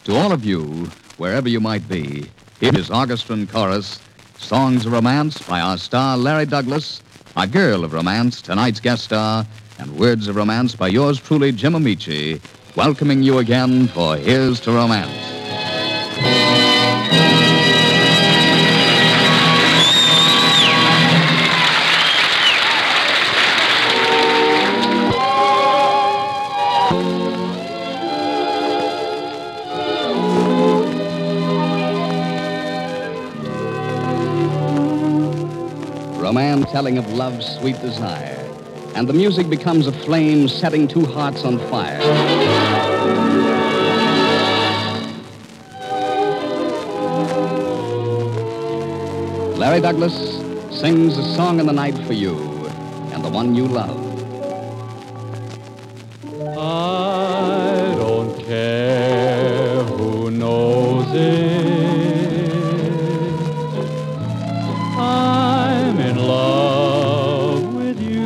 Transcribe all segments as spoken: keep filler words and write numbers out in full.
To all of you, wherever you might be, here is Orchestra and Chorus, Songs of Romance by our star Larry Douglas, our girl of romance, tonight's guest star, and Words of Romance by yours truly, Jim Amici, welcoming you again for Here's to Romance. Romance telling of love's sweet desire, and the music becomes a flame setting two hearts on fire. Larry Douglas sings a song in the night for you and the one you love. I don't care who knows it. I'm in love with you.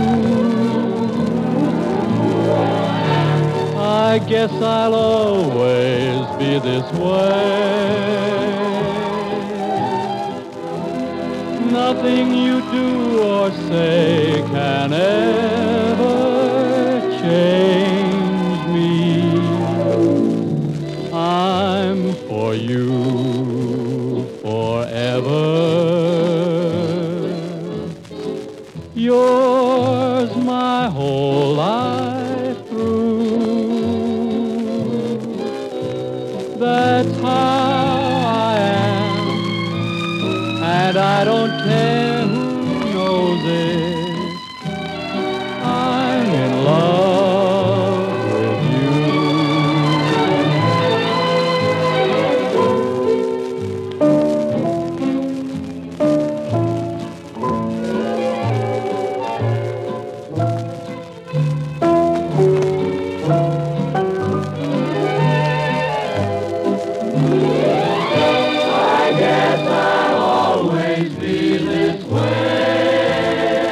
I guess I'll always be this way. Nothing you do or say can ever change me. I'm for you forever. Yours my whole life through. That's how I am, and I don't care who knows it. I'm in love with you. I guess I'll always be this way.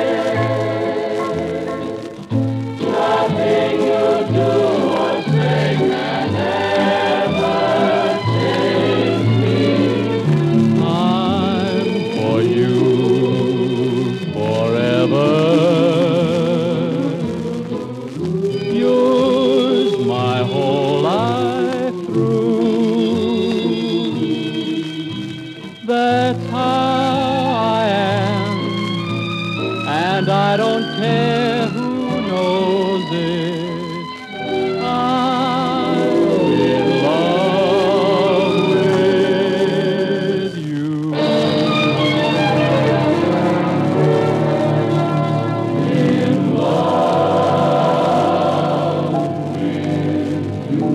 Nothing you do or say can ever change me. I'm for you forever. Yours my whole life through. That's how I am, and I don't care who knows it. I'm in love with you. In love with you.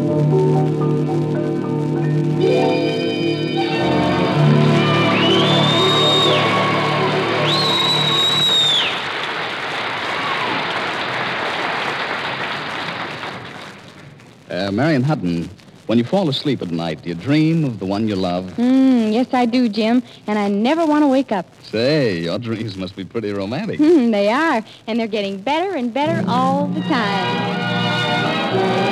Uh, Marion Hutton, when you fall asleep at night, do you dream of the one you love? Mm, yes, I do, Jim, and I never want to wake up. Say, your dreams must be pretty romantic. Hmm, they are, and they're getting better and better all the time.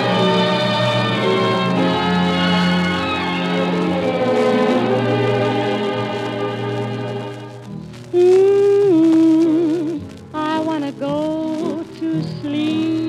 Mm, I want to go to sleep.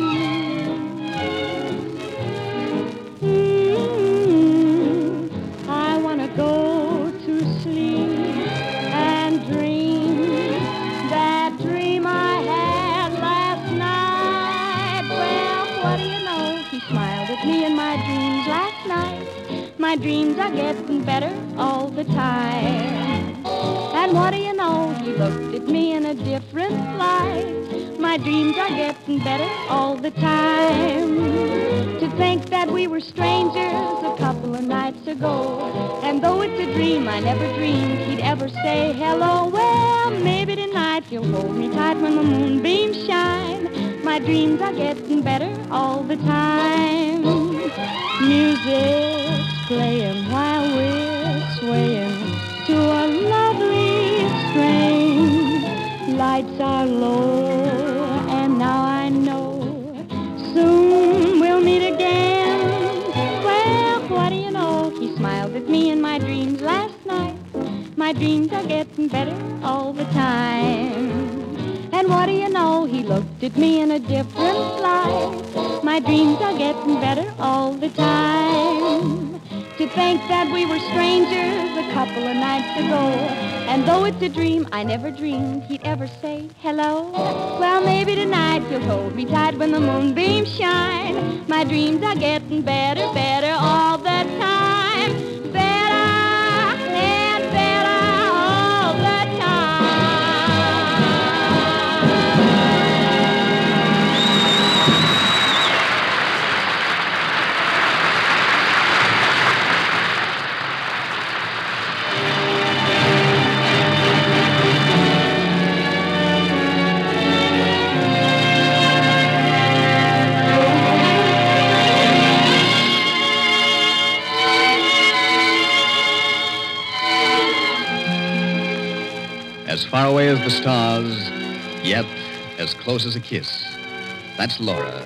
Mm, I want to go to sleep and dream that dream I had last night. Well, what do you know? He smiled at me in my dreams last night. My dreams are getting better all the time. And what do you know? He looked at me in a different light. My dreams are getting better all the time. To think that we were strangers a couple of nights ago, and though it's a dream, I never dreamed he'd ever say hello. Well, maybe tonight he'll hold me tight when the moonbeams shine. My dreams are getting better all the time. Music's playing while we're swaying to a lovely strain. Lights are low, and now I know soon we'll meet again. Well, what do you know? dreams are getting better all the time. And what do you know, he looked at me in a different light. My dreams are getting better all the time. To think that we were strangers a couple of nights ago, and though it's a dream, I never dreamed he'd ever say hello. Well, maybe tonight he'll hold me tight when the moonbeams shine. My dreams are getting better, better all the time. Better and better all the time. As far away as the stars, yet as close as a kiss. That's Laura.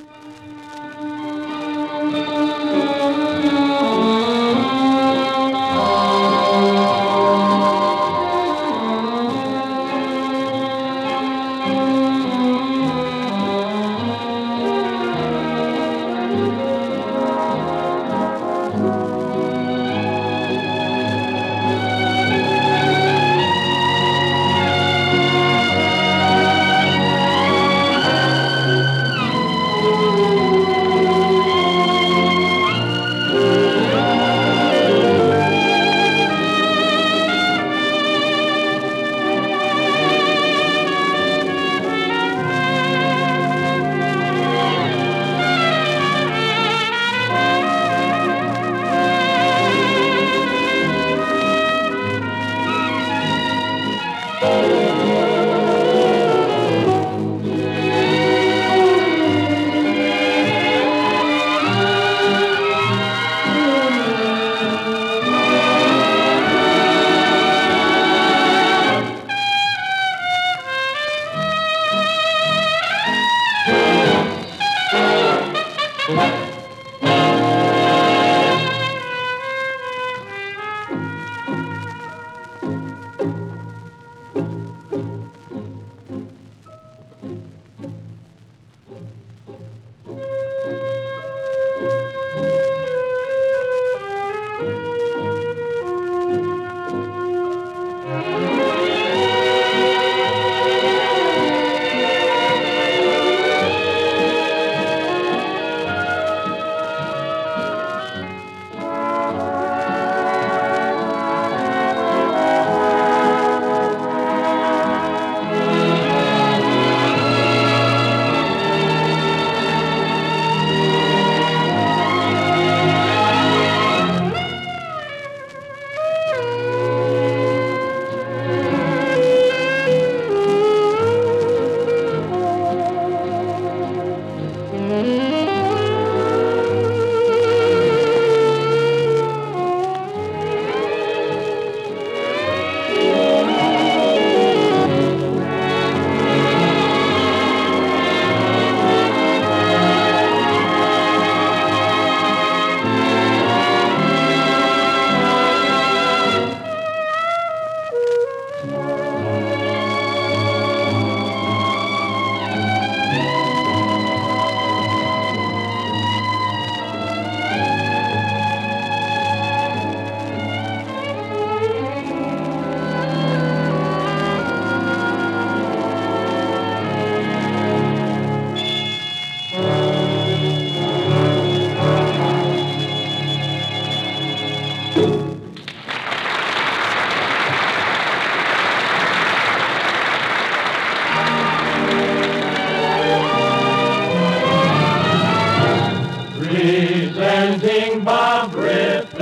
Presenting Bob Ripley.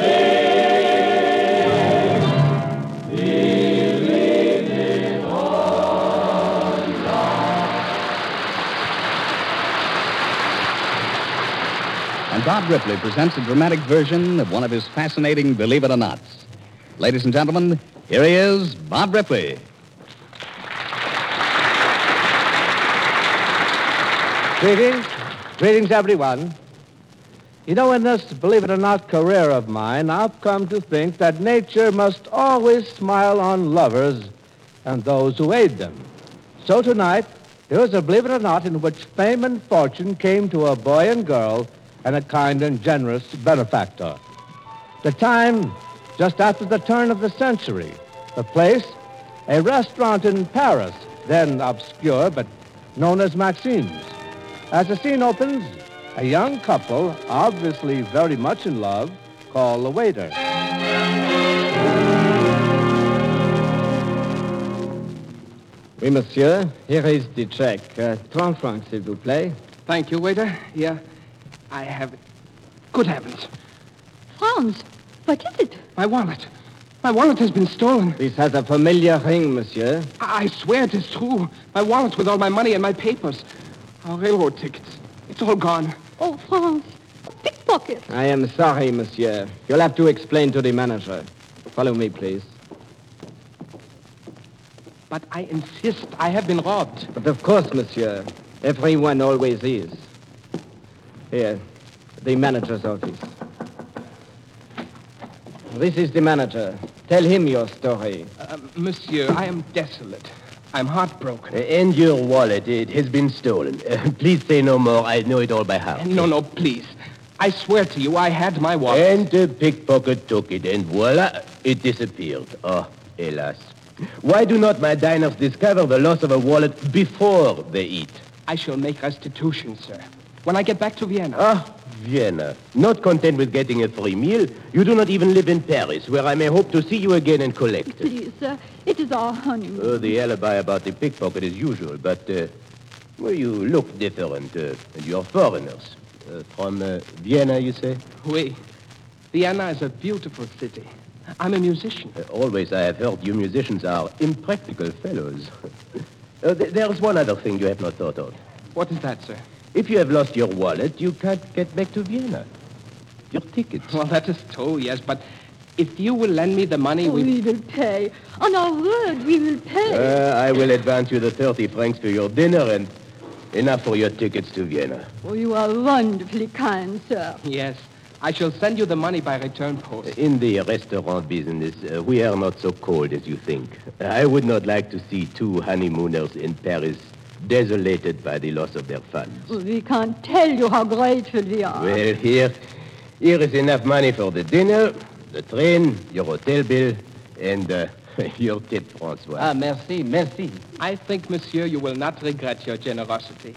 Believing on God. And Bob Ripley presents a dramatic version of one of his fascinating Believe It or Nots. Ladies and gentlemen, here he is, Bob Ripley. Greetings. Greetings, everyone. You know, in this believe-it-or-not career of mine, I've come to think that nature must always smile on lovers and those who aid them. So tonight, here's a believe-it-or-not in which fame and fortune came to a boy and girl and a kind and generous benefactor. The time, just after the turn of the century. The place, a restaurant in Paris, then obscure but known as Maxime's. As the scene opens, a young couple, obviously very much in love, call the waiter. Oui, monsieur. Here is the check. Uh, trente francs, s'il vous plaît. Thank you, waiter. Here, I have it. Good heavens. Franz, what is it? My wallet. My wallet has been stolen. This has a familiar ring, monsieur. I, I swear it is true. My wallet with all my money and my papers. Our railroad tickets. It's all gone. Oh, Franz, pickpocket. I am sorry, monsieur. You'll have to explain to the manager. Follow me, please. But I insist. I have been robbed. But of course, monsieur. Everyone always is. Here, the manager's office. This is the manager. Tell him your story. Uh, monsieur, I am desolate. I'm heartbroken. And your wallet, it has been stolen. Uh, please say no more. I know it all by heart. No, no, please. I swear to you, I had my wallet. And the pickpocket took it, and voila, it disappeared. Oh, hélas. Why do not my diners discover the loss of a wallet before they eat? I shall make restitution, sir. When I get back to Vienna. Ah, Vienna. Not content with getting a free meal, you do not even live in Paris, where I may hope to see you again and collect. Please, sir, it is our honeymoon. Oh, the alibi about the pickpocket is usual, but, uh, well, you look different, uh, and you're foreigners. Uh, from uh, Vienna, you say? Oui. Vienna is a beautiful city. I'm a musician. Uh, always I have heard you musicians are impractical fellows. uh, th- there's one other thing you have not thought of. What is that, sir? If you have lost your wallet, you can't get back to Vienna. Your tickets. Well, that is true, yes, but if you will lend me the money, Oh, we... we will pay. On our word, we will pay. Uh, I will advance you the thirty francs for your dinner and enough for your tickets to Vienna. Oh, you are wonderfully kind, sir. Yes. I shall send you the money by return post. In the restaurant business, uh, we are not so cold as you think. I would not like to see two honeymooners in Paris desolated by the loss of their funds. Oh, we can't tell you how grateful we are. Well, here, here is enough money for the dinner, the train, your hotel bill, and uh, your tip, Francois. Ah, merci, merci. I think, monsieur, you will not regret your generosity.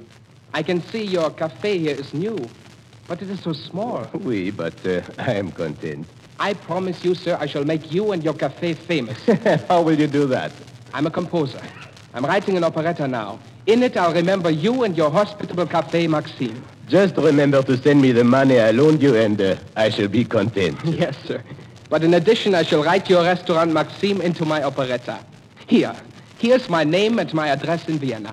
I can see your cafe here is new, but it is so small. Oui, but uh, I am content. I promise you, sir, I shall make you and your cafe famous. How will you do that? I'm a composer. I'm writing an operetta now. In it, I'll remember you and your hospitable cafe, Maxime. Just remember to send me the money I loaned you, and uh, I shall be content. Yes, sir. But in addition, I shall write your restaurant, Maxime, into my operetta. Here. Here's my name and my address in Vienna.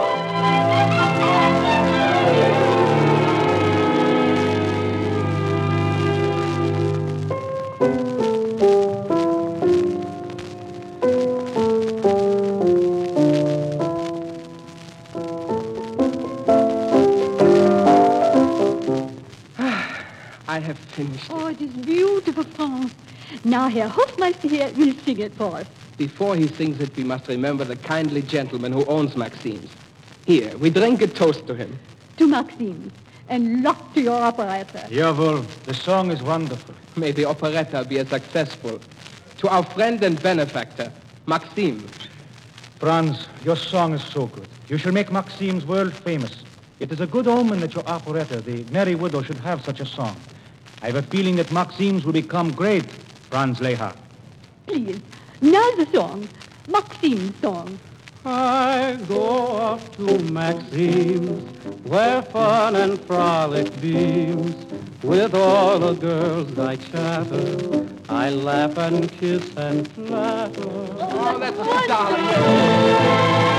I have finished. Oh, it is beautiful, Franz. Now, Herr Hofmeister here will sing it for us. Before he sings it, we must remember the kindly gentleman who owns Maxime's. Here, we drink a toast to him. To Maxime, and luck to your operetta. Jawohl, the song is wonderful. May the operetta be a successful. To our friend and benefactor, Maxime. Franz, your song is so good. You shall make Maxime's world famous. It is a good omen that your operetta, The Merry Widow, should have such a song. I have a feeling that Maxime's will become great, Franz Lehár. Please, now the song, Maxime's song. I go off to Maxime's, where fun and frolic beams. With all the girls I chatter, I laugh and kiss and flatter. Oh, that's a darling.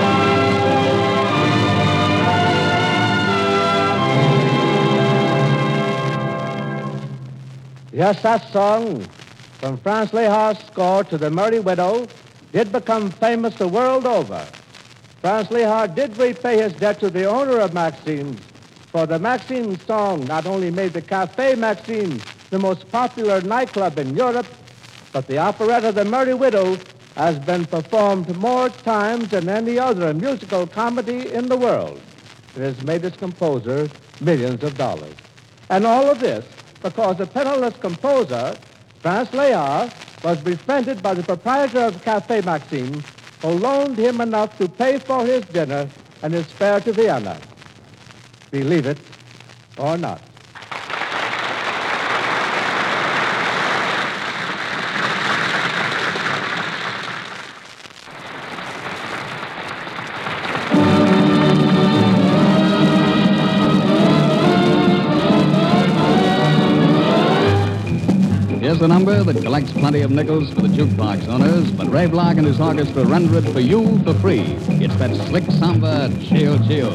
Yes, that song, from Franz Lehár's score to The Merry Widow, did become famous the world over. Franz Lehár did repay his debt to the owner of Maxime's, For the Maxim song not only made the Café Maxim the most popular nightclub in Europe, but the operetta The Merry Widow has been performed more times than any other musical comedy in the world. It has made its composer millions of dollars. And all of this because the penniless composer, Prince Lear, was befriended by the proprietor of Café Maxim, who loaned him enough to pay for his dinner and his fare to Vienna. Believe it or not. Here's a number that collects plenty of nickels for the jukebox owners, but Ray Block and his orchestra render it for you for free. It's that slick samba, Chio Chio.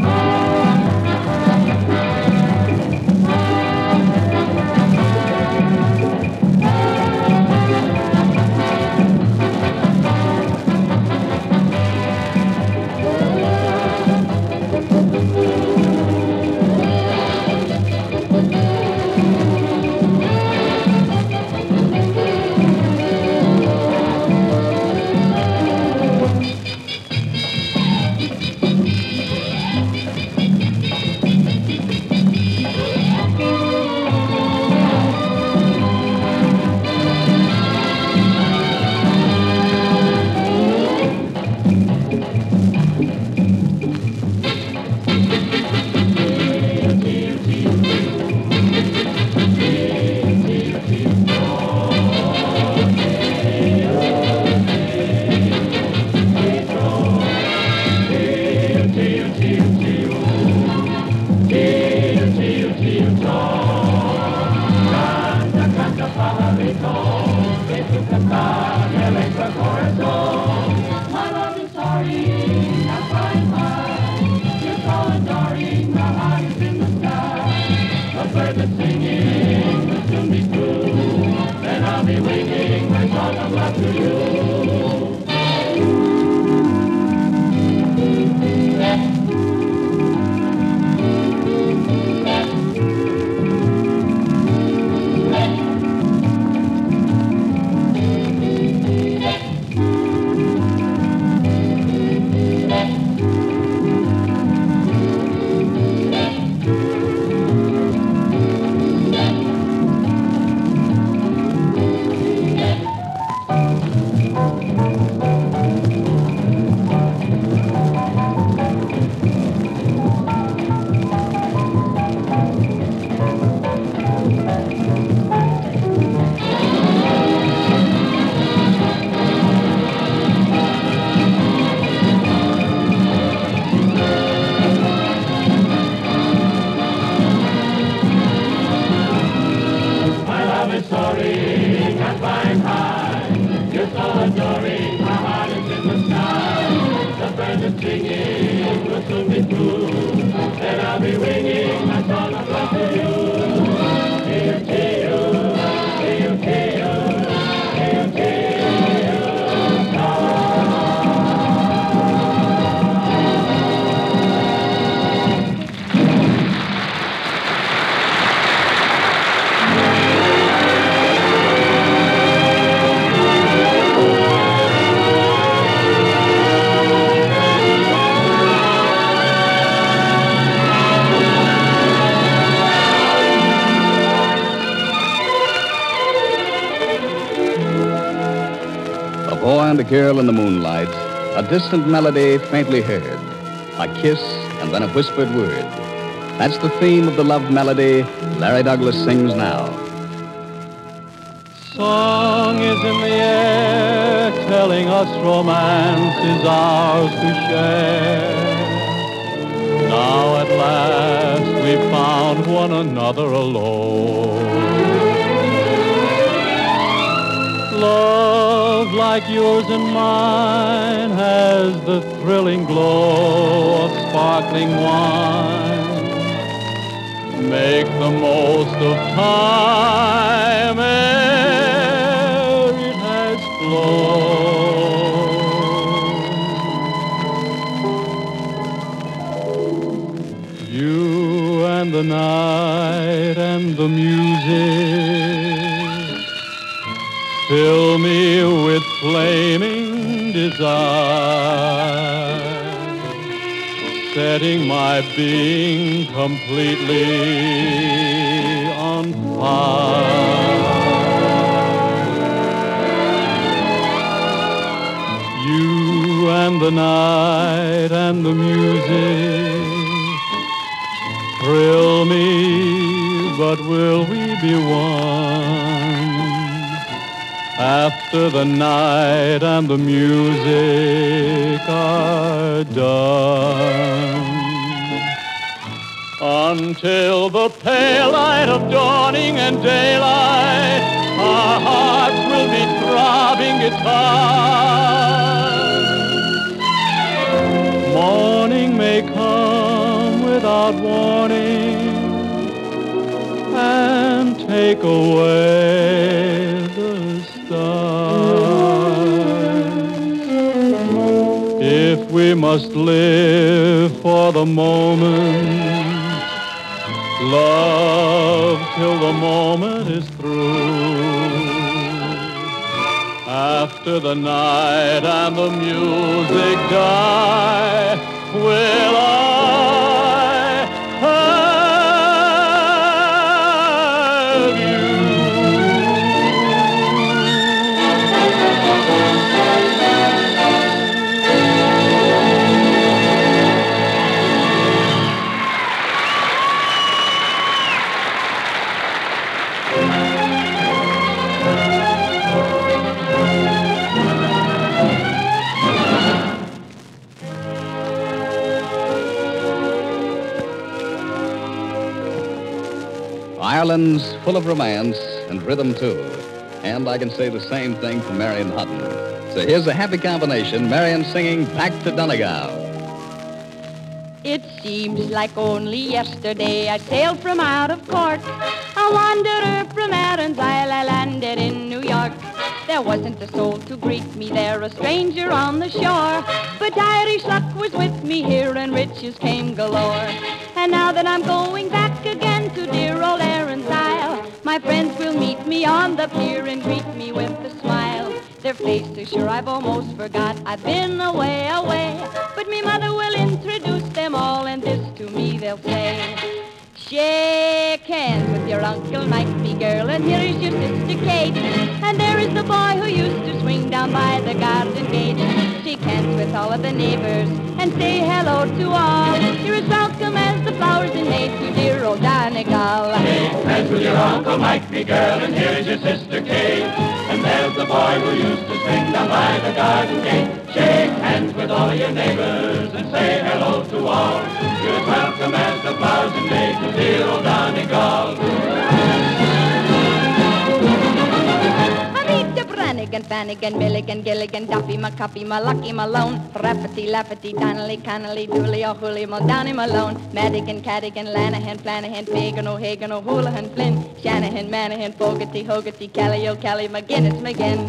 And a girl in the moonlight, a distant melody faintly heard, a kiss and then a whispered word. That's the theme of the love melody Larry Douglas sings now. Song is in the air, telling us romance is ours to share. Now at last we've found one another alone. Love like yours and mine has the thrilling glow of sparkling wine. Make the most of time ere it has flown. You the night and the music fill me with flaming desire, setting my being completely on fire. You and the night and the music thrill me, but will we be one after the night and the music are done? Until the pale light of dawning and daylight, our hearts will be throbbing guitars. Morning may come without warning and take away the stars. If we must live for the moment, love till the moment is through. After the night and the music die, will I have you? Ireland's full of romance and rhythm, too. And I can say the same thing for Marion Hutton. So here's a happy combination, Marion singing Back to Donegal. It seems like only yesterday I sailed from out of Cork. A wanderer from Erin's Isle, I landed in New York. There wasn't a soul to greet me there, a stranger on the shore. But Irish luck was with me here and riches came galore. And now that I'm going back again to dear old Erin's Isle, my friends will meet me on the pier and greet me with a smile. Their faces sure I've almost forgot, I've been away, away. But me mother will introduce them all and this to me they'll say. Shake hands with your Uncle Mike, me girl, and here is your sister Kate. And there is the boy who used to swing down by the garden gate. Shake hands with all of the neighbors and say hello to all. You're as welcome as the flowers in May to dear old Donegal. Shake hands with your Uncle Mike, me girl, and here is your sister Kate. And there's the boy who used to swing down by the garden gate. Shake hands with all of your neighbors and say hello to all. You're as welcome as the flowers in May to dear old Donegal. Anita Brannigan, Fannigan, Milligan, Gilligan, Duffy, McCuffy, Malucky, Malone, Rafferty, Lafferty, Donnelly, Connolly, Dooley, O'Hooley, Muldowney, Malone, Madigan, Cadigan, Lanahan, Flanahan, Fagan, O'Hagan, O'Houlihan, Flynn, Shanahan, Manahan, Fogarty, Hogarty, Kelly, O'Kelly, McGinnis, McGinn.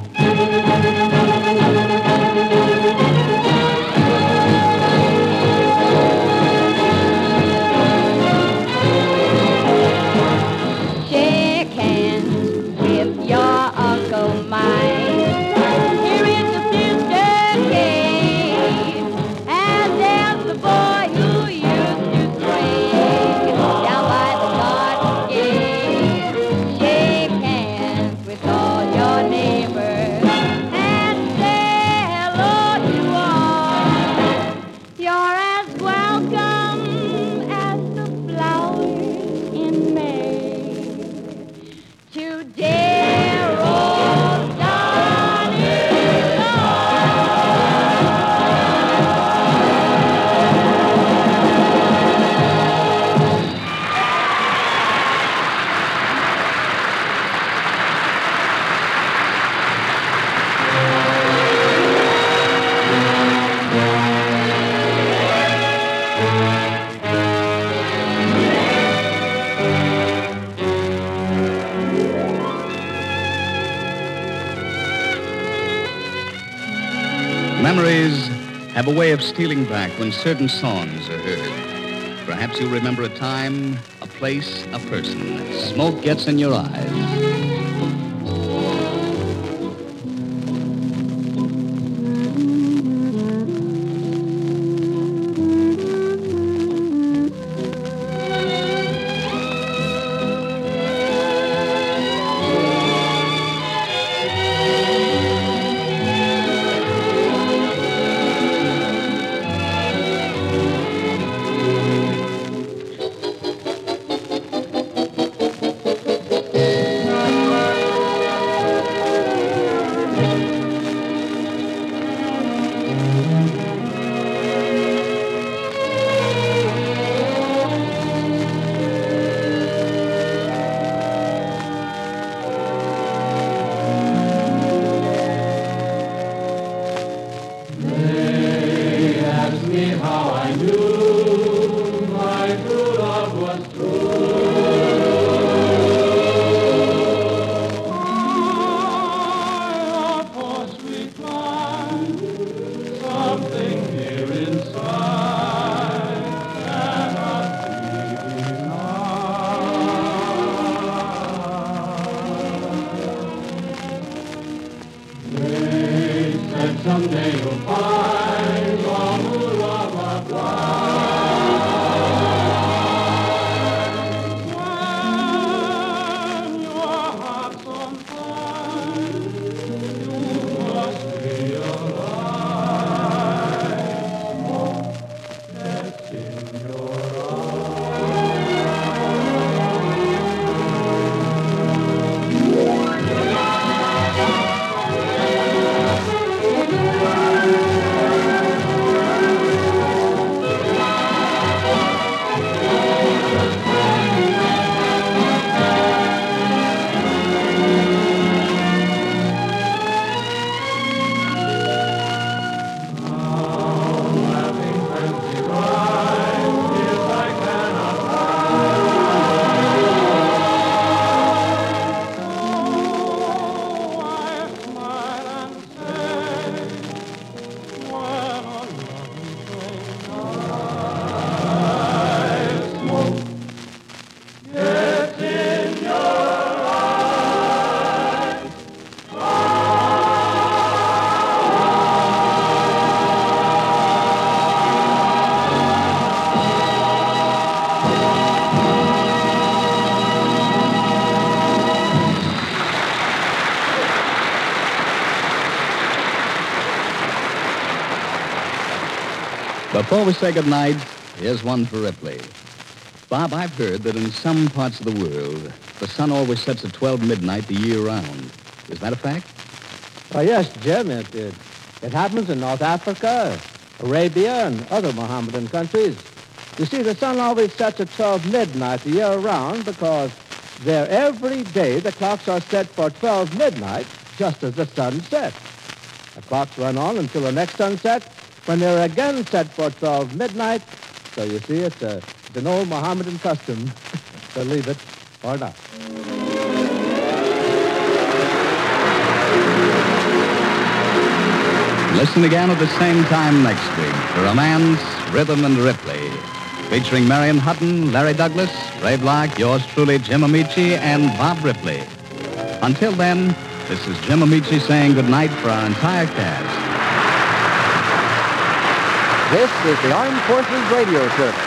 Shake hands with your Uncle Mike. Here is the sister Kate, and there's the boy who used to swing down by the garden gate. Shake hands with all your neighbors and say hello to all. You're as welcome as the flowers in May to dear old Donegal. Memories have a way of stealing back when certain songs are heard. Perhaps you'll remember a time, a place, a person. Smoke gets in your eyes. Someday you'll find your new lover blind. When your heart's on fire, you must realize smoke that's in your Before we say goodnight, here's one for Ripley. Bob, I've heard that in some parts of the world, the sun always sets at twelve midnight the year round. Is that a fact? Oh, yes, Jim. It, it, it happens in North Africa, Arabia, and other Mohammedan countries. You see, the sun always sets at twelve midnight the year round because there every day the clocks are set for twelve midnight just as the sun sets. The clocks run on until the next sunset, when they're again set for twelve midnight. So you see, it's, a, it's an old Mohammedan custom, believe it or not. Listen again at the same time next week for Romance, Rhythm, and Ripley, featuring Marion Hutton, Larry Douglas, Ray Block, yours truly, Jim Amici, and Bob Ripley. Until then, this is Jim Amici saying goodnight for our entire cast. This is the Armed Forces Radio Service.